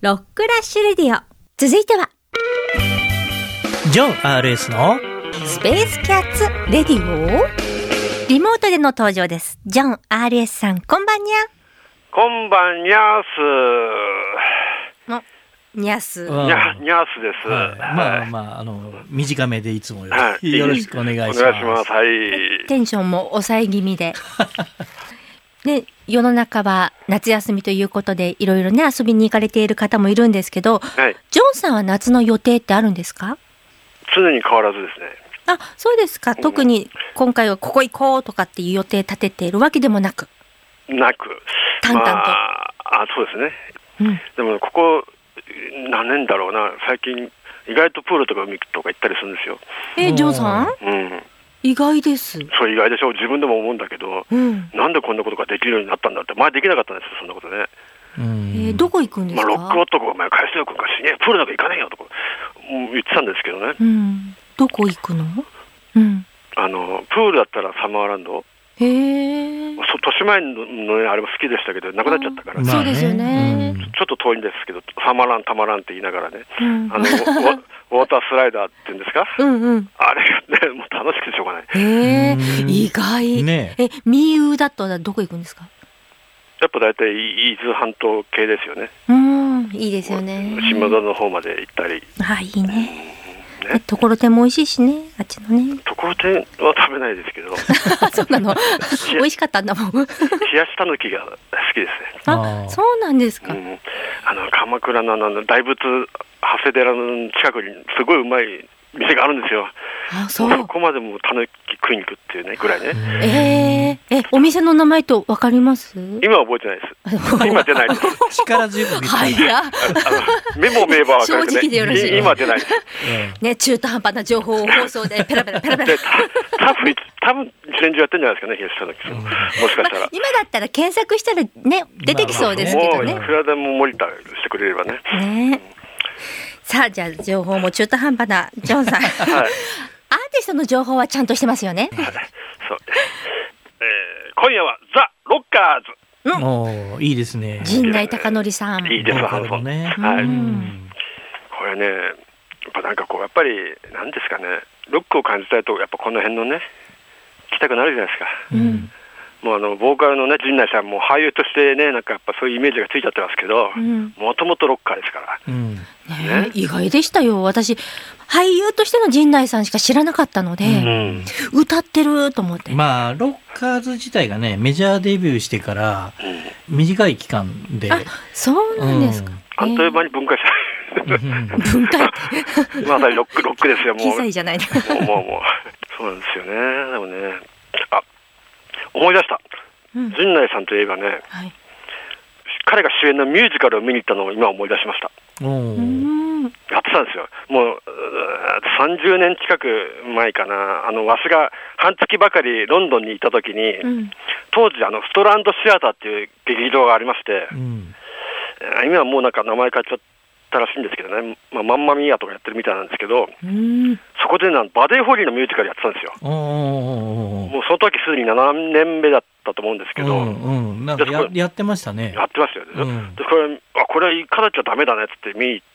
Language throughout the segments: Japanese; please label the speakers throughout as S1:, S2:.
S1: ロックラッシュレディオ。続いては
S2: ジョン RS の
S1: スペースキャッツレディオ。リモートでの登場です。ジョン RS さん、こんばんにゃ。
S3: こんばんにゃーす。
S1: にゃす。
S3: にゃーすです。
S2: 短めでいつもよ
S3: はい
S2: りよろしくお願いします。
S3: お願いします。はい。
S1: テンションも抑え気味で。で、世の中は夏休みということで、いろいろね、遊びに行かれている方もいるんですけど、
S3: はい。
S1: ジョンさんは夏の予定ってあるんですか？
S3: 常に変わらずですね。
S1: あ、そうですか。特に今回はここ行こうとかっていう予定立てているわけでもなく。
S3: なく。
S1: 淡々と。
S3: そうですね。
S1: うん。
S3: でもここ何年だろうな。最近意外とプールとか海とか行ったりするんですよ。
S1: ジョンさん？
S3: うん。
S1: 意外です。
S3: そう意外でしょ。自分でも思うんだけど、なんでこんなことができるようになったんだって前できなかったんですよ。そんなことね。
S1: どこ行くんですか？
S3: ロック男お前海水浴かしねプールなんか行かねえよとか言ってたんですけどね。
S1: どこ行くの？
S3: プールだったらサマーランド。
S1: へえ。
S3: 豊島園のねあれも好きでしたけどなくなっちゃったから、
S1: そうですよね。
S3: ちょっと遠いんですけどサマランたまらんって言いながらね、ウォータースライダーって言うんですか、あれがねもう楽しくてしょうがない。
S1: へえ、意外
S2: ね。
S1: ミーウだとどこ行くんですか？
S3: やっぱ大体伊豆半島系ですよね。
S1: いいですよね。
S3: 下田の方まで行ったり。
S1: いいね。ところてんも美味しいしね、あっちのね。
S3: ところてんは食べないですけど。
S1: そうなの。美味しかったんだもん。
S3: 冷やしたぬきが好きです
S1: ね。そうなんですか。
S3: 鎌倉の大仏長谷寺の近くにすごいうまい店があるんですよ。そこまでもたぬき食いに行くっていうねぐらいね。
S1: お店の名前とわかります？
S3: 今は覚えてないです。今出ないです。
S2: 力十分。
S3: メモ名簿は
S1: 正直でよろしい。
S3: 今出ないです。
S1: ね、中途半端な情報を放送でペラペラ。多分
S3: 一年中やってんじゃないですかね、冷やしたぬき。もしかしたら。
S1: 今だったら検索したらね出てきそうですけどね。
S3: もういくらでもモニターしてくれればね。
S1: さあ、じゃあ情報も中途半端なジョンさん、アーティストの情報はちゃんとしてますよね。
S3: そう。今夜はザ・ロッカ
S2: ーズ。いいですね。
S1: 陣内孝則さん。
S3: いいですハンソンね。これね、やっぱなんかこうやっぱりなんですかね、ロックを感じたいとやっぱこの辺のね来たくなるじゃないですか。もうボーカルのね陣内さんも俳優としてねなんかやっぱそういうイメージがついちゃってますけど、もともとロッカーですから。
S1: 意外でしたよ。私俳優としての陣内さんしか知らなかったので、歌ってると思って。
S2: ロッカーズ自体がねメジャーデビューしてから短い期間で。
S1: そうなんですか。
S3: あっという間に分解した。
S1: 分解って
S3: まさにロックですよ。もう
S1: 小さいじゃないで
S3: もうそうなんですよね。でもね思い出した。陣内さんといえばね、彼が主演のミュージカルを見に行ったのを今思い出しました。やってたんですよ。もう30年近く前かな。わしが半月ばかりロンドンにいた時に、当時ストランドシアターっていう劇場がありまして、今はもうなんか名前変えちゃったらしいんですけどね、マンマミーアとかやってるみたいなんですけど、そこでバデー・ホリーのミュージカルやってたんですよ。もうその時すでに7年目だったと思うんですけど、
S2: なんかやってましたね。
S3: やってましたよね。これ行かなきゃダメだねって見に行って、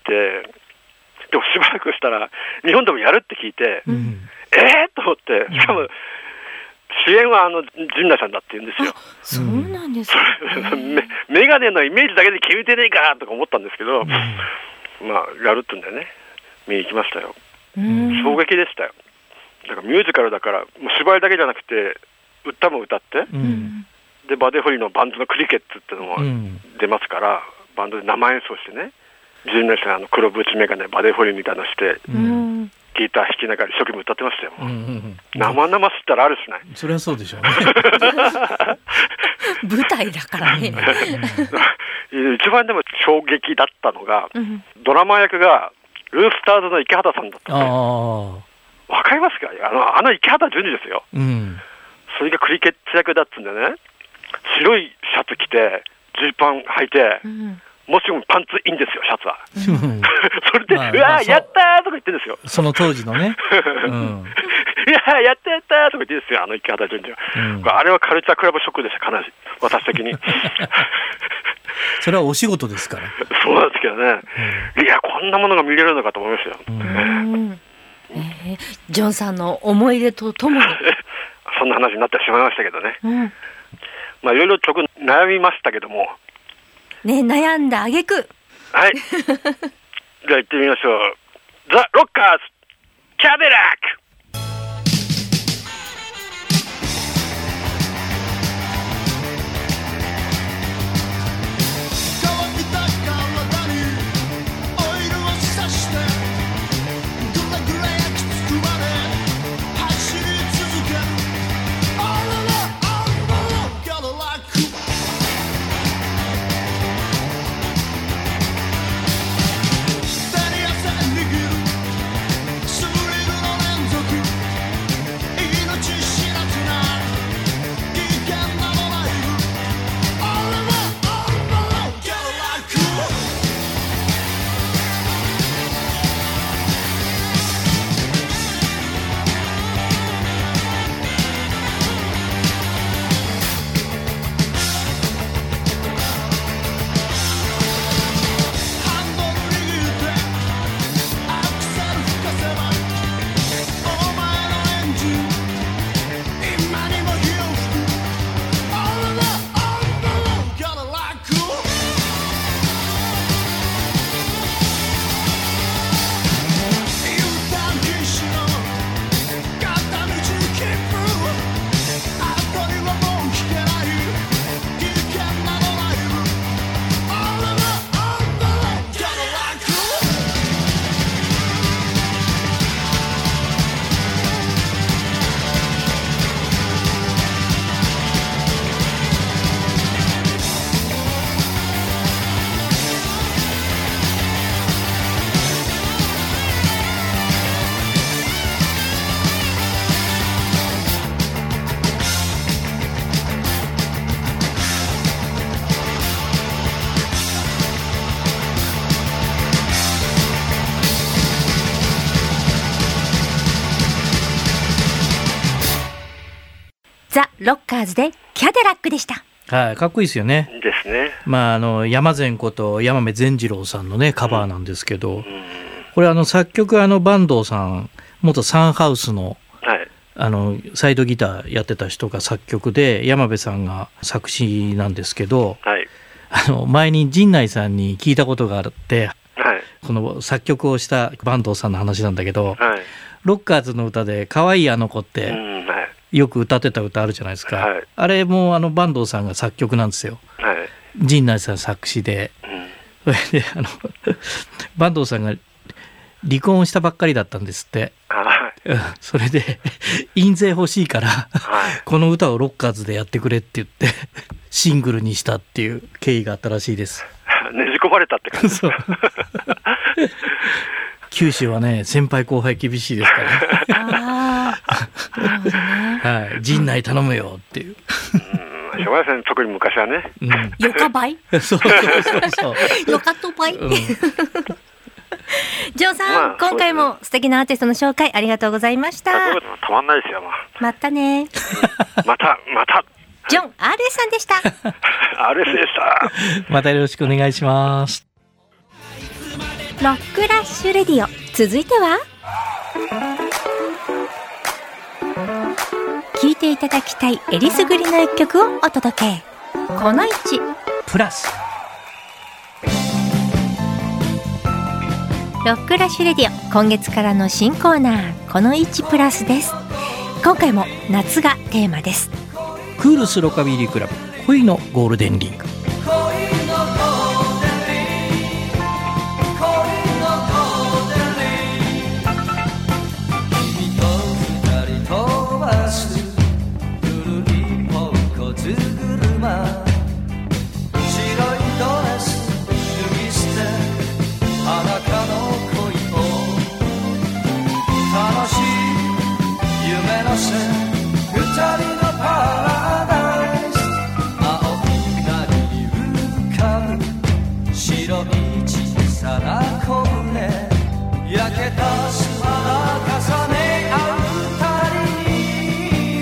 S3: でもしばらくしたら日本でもやるって聞いて、と思って、しかも主演は陣内さんだって言うんですよ。
S1: そうなんですか。
S3: メガネのイメージだけで決めてねえかとか思ったんですけど、やるってんだよね。見に行きましたよ。衝撃でしたよ。だからミュージカルだからもう芝居だけじゃなくて歌も歌って、でバデー・ホリーのバンドのクリケッツっていうのも出ますから、バンドで生演奏してね、陣内さん黒ブーツメガネバデー・ホリーみたいなのして、ギター弾きながら一生懸命歌ってましたよ。生々しったらあるしない。
S2: それはそうでしょうね。
S1: 舞台だからね。
S3: 一番でも衝撃だったのが、ドラマ役がルースターズの池畑さんだったんで。わかりますか？池畑淳二ですよ。それがクリケッツ役だっつんでね、白いシャツ着てジーパン履いて、もちろんパンツインですよ、シャツは。それで、うわーやったーとか言ってるんですよ。
S2: その当時のね。
S3: いややったーとか言ってるんですよ、池畑淳二は。あれはカルチャークラブショックでした、かなり私的に。
S2: それはお仕事ですから。
S3: そうなんですけどね、いやこんなものが見れるのかと思いましたよ、
S1: ジョンさんの思い出とともに
S3: そんな話になってしまいましたけどね、まあいろいろ曲悩みましたけども
S1: ね、悩んだ挙句
S3: はいじゃあ行ってみましょう。ザ・ロッカーズキャデラック。
S1: ザ・ロッカーズでキャデラックでした。
S2: はい、かっこいいですよね。
S3: ですね。
S2: まあ山善こと山目善次郎さんのねカバーなんですけど、これ作曲坂東さん元サンハウスの、サイドギターやってた人が作曲で山部さんが作詞なんですけど、前に陣内さんに聞いたことがあって、この作曲をした坂東さんの話なんだけど、ロッカーズの歌で可愛いあの子って、よく歌ってた歌あるじゃないですか、あれも坂東さんが作曲なんですよ、陣内さん作詞で、それで坂東さんが離婚したばっかりだったんですって、それで印税欲しいから、この歌をロッカーズでやってくれって言ってシングルにしたっていう経緯があったらしいです。
S3: ねじ込まれたって感じ。そう
S2: 九州はね先輩後輩厳しいですから
S1: なるほどね、
S2: 陣内頼むよっていう。
S3: 昭和さん特に昔はね、
S1: よかばい
S2: そう
S1: よかとばい、ジョンさん、今回も素敵なアーティストの紹介ありがとうございました。
S3: たまんないですよ。
S1: またね。
S3: また
S1: ジョン RS さんでした。
S3: RS でした。
S2: またよろしくお願いします。
S1: ロックラッシュレディオ、続いては聴いていただきたいえりすぐりの一曲をお届け。この1
S2: プラス
S1: ロックラッシュレディオ、今月からの新コーナー、この1プラスです。今回も夏がテーマです。
S2: クールスロカビリークラブ、恋のゴールデンリング。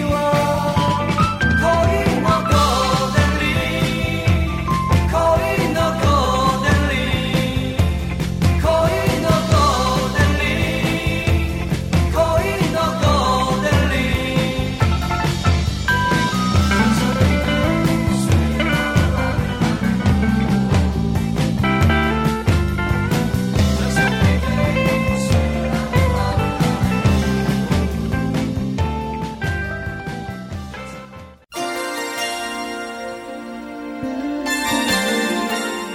S4: 恋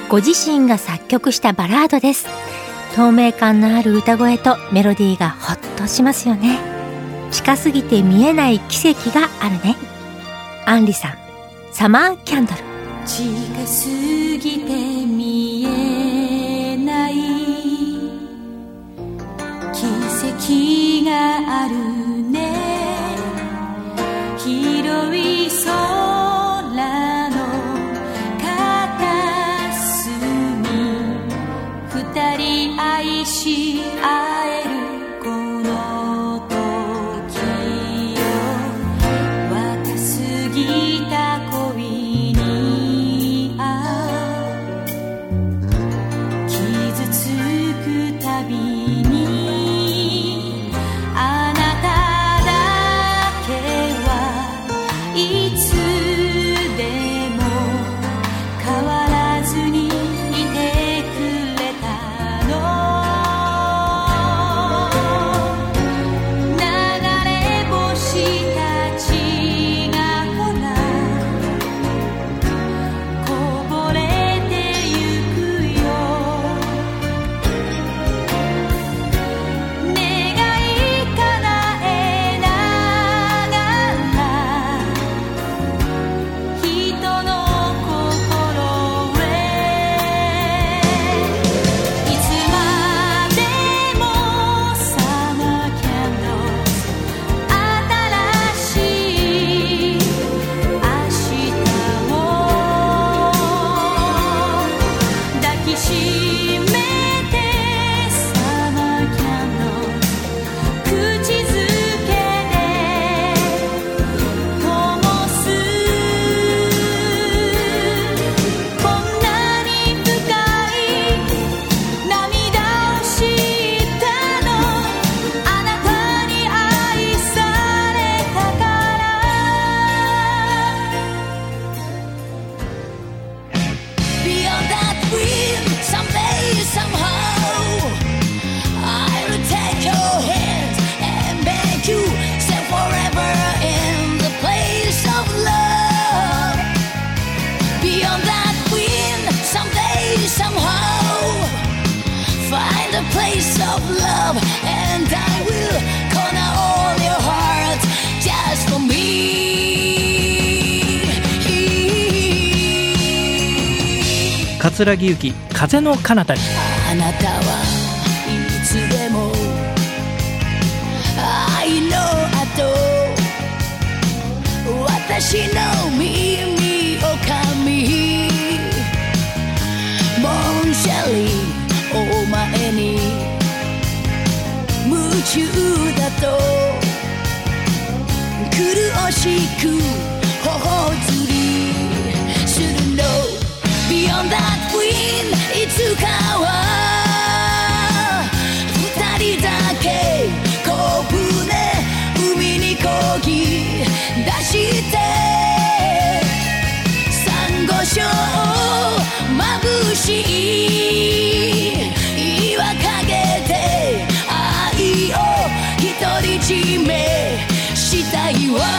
S1: ご自身が作曲したバラードです。透明感のある歌声とメロディーがほっとしますよね。近すぎて見えない奇跡があるね。杏里さん、サマーキャンドル。
S4: 近すぎて見えない奇跡があるね。広い空の片隅、二人愛し合えるこの時よ。若すぎた恋に傷つくたびに、あなただけはいつでも変わらずにいてくれたの。流れ星たちがほらこぼれてゆくよ。願い叶えながら人の心へ、いつまでもサマーキャンドル、新しい明日を抱きしめて、サマーキャンドル口づけで灯す。こんなに深い涙をしたの、あなたに愛されたから。 Beyond that wind, someday, somehow I'll take your hand and make you stay forever in the place of love. Beyond that wind, someday, somehow find a place of love, and I will corner all your heart just for me.
S2: 桂木由紀、風の彼方に。
S4: あなたはいつでも愛の後、私の耳を噛み、モンシェリーお前に夢中だと、苦しく頬ずりするの。 Beyond that wind, いつかは二人だけ小舟海に漕ぎ出して、サンゴ礁眩しい岩陰で愛を独り占めしたいわ。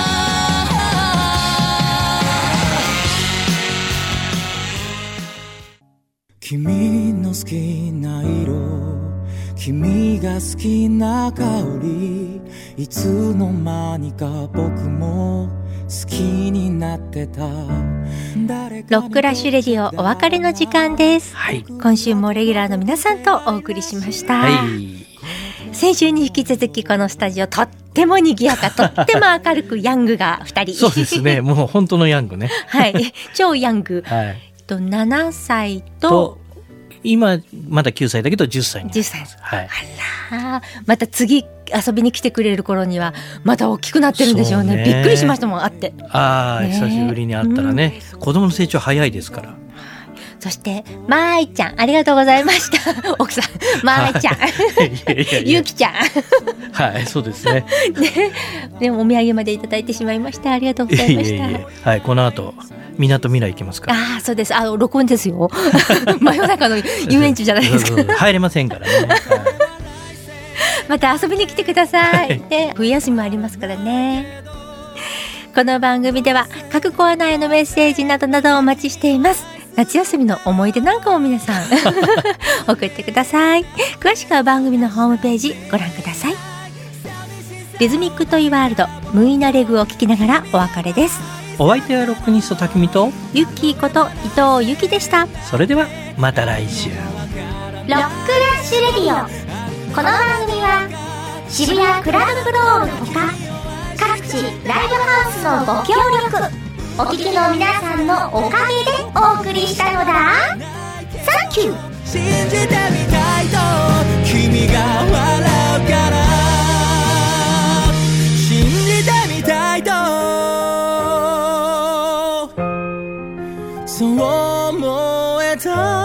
S5: 君の好きな色、君が好きな香り、いつの間にか僕も好きになってた。
S1: ロックラッシュレディオ、お別れの時間です、
S2: はい、
S1: 今週もレギュラーの皆さんとお送りしました、
S2: はい、
S1: 先週に引き続きこのスタジオとっても賑やか、とっても明るくヤングが2人。
S2: そうですね、もう本当のヤングね。
S1: はい、超ヤング、
S2: はい、
S1: 7歳と
S2: 今まだ9歳だけど10歳に。
S1: 10歳、
S2: はい、
S1: あら、また次遊びに来てくれる頃にはまた大きくなってるんでしょうね。びっくりしましたもん、会って。
S2: ああ、ね、久しぶりに会ったらね、子供の成長早いですから。
S1: そしてまいちゃん、ありがとうございました奥さん、まいちゃんゆきちゃん
S2: はい、そうですね。
S1: でもお土産までいただいてしまいました。ありがとうございました。
S2: はい、この後みなとみらい行きますから。
S1: ああ、そうです。録音ですよ真夜中の遊園地じゃないですか
S2: 入れませんからね、はい、
S1: また遊びに来てください、で冬休みもありますからね。この番組では各コーナーへのメッセージなどなどお待ちしています。 夏休みの思い出なんかも皆さん送ってください。詳しくは番組のホームページご覧ください。リズミックトイワールドムイナレグを聞きながらお別れです。
S2: お相手はロックニスト匠と
S1: ユッキーこと伊藤由紀でした。
S2: それではまた来週。ロ
S6: ックラッシュレディオ。この番組は渋谷クラブフロールほか各地ライブハウスのご協力、お聞きの皆さんのおかげでお送りしたのだ。サンキュー。
S5: 信じてみたいと君が笑うから信じてみたいとそう思えた